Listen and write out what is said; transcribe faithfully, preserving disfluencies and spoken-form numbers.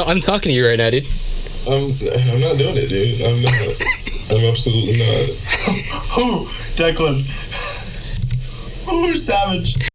I'm talking to you right now, dude. I'm, I'm not doing it, dude. I'm not. I'm absolutely not. Who? Declan. Who? Savage.